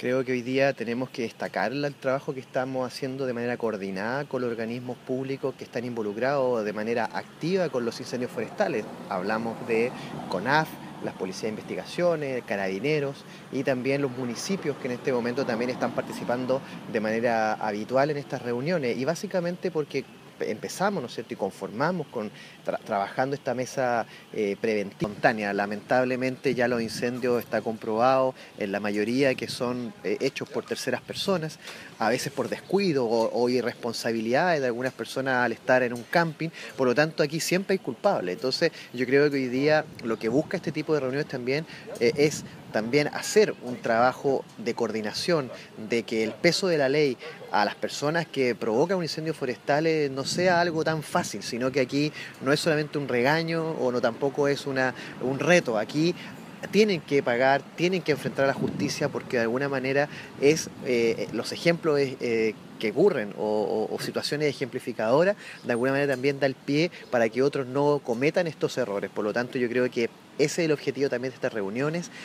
Creo que hoy día tenemos que destacar el trabajo que estamos haciendo de manera coordinada con los organismos públicos que están involucrados de manera activa con los incendios forestales. Hablamos de CONAF, las policías de investigaciones, carabineros y también los municipios que en este momento también están participando de manera habitual en estas reuniones. Y básicamente porque empezamos, ¿no es cierto?, y conformamos con trabajando esta mesa preventiva espontánea. Lamentablemente ya los incendios está comprobado en la mayoría que son hechos por terceras personas, a veces por descuido o irresponsabilidad de algunas personas al estar en un camping. Por lo tanto, aquí siempre hay culpables. Entonces, yo creo que hoy día lo que busca este tipo de reuniones también es también hacer un trabajo de coordinación, de que el peso de la ley a las personas que provocan un incendio forestal no sea algo tan fácil, sino que aquí no es solamente un regaño o no tampoco es un reto. Aquí tienen que pagar, tienen que enfrentar a la justicia porque de alguna manera los ejemplos que ocurren o situaciones ejemplificadoras, de alguna manera también da el pie para que otros no cometan estos errores. Por lo tanto, yo creo que ese es el objetivo también de estas reuniones,